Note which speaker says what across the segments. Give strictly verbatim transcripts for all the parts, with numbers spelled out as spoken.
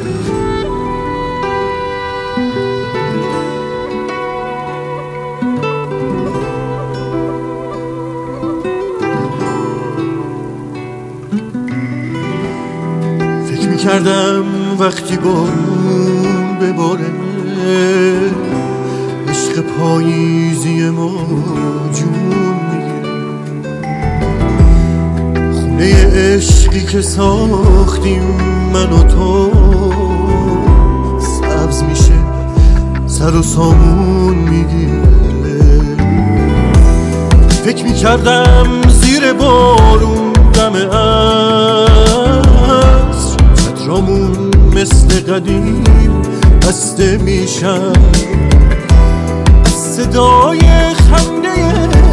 Speaker 1: فکر میکردم وقتی بارون بباره عشق پاییزی ما جون میگیره، خونه عشقی که ساختیم من و تو سبز میشه، سر و سامون میگیره. فکر میکردم زیر بارون دم عصر چترامون مثل قدیم بسته میشن، از صدای خنده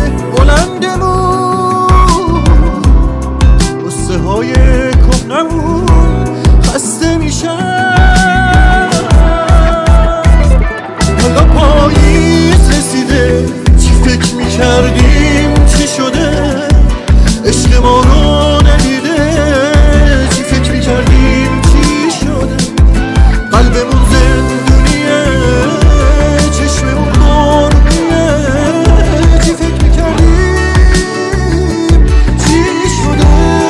Speaker 1: بلندمون قصه های کهنمون خسته میشن. حالا پاییز رسیده، چی فکر میکردیم چی شده، عشق ما رو ندیده، چی فکر میکردیم چی شده، قلبمون زندونیه، چشممون بارونیه، چی فکر میکردیم چی شده.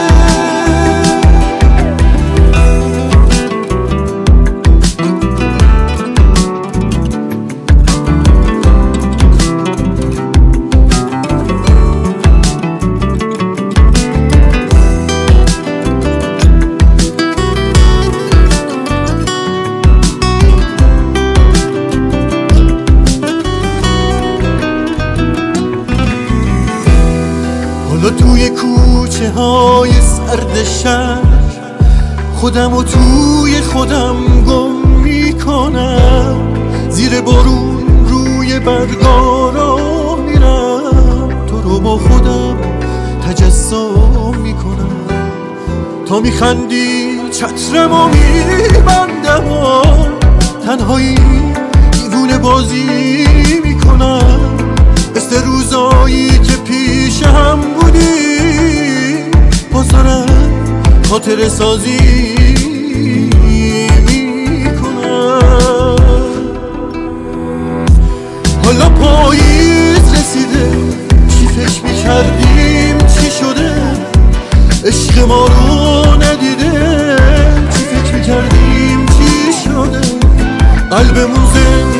Speaker 1: حالا توی کوچه های سرد شهر خودم و توی خودم گم میکنم، زیر بارون روی برگارا میرم، تو رو با خودم تجسم میکنم، تا میخندی چترمو میبندم و تنهایی دیوونه بازی میکنم، مثل روزایی که پیش هم بودی بازارم خاطر سازی میکنم. حالا پاییز رسیده، چی فکر میکردیم چی شده، عشق ما رو ندیده، چی فکر میکردیم چی شده، قلبمون زنده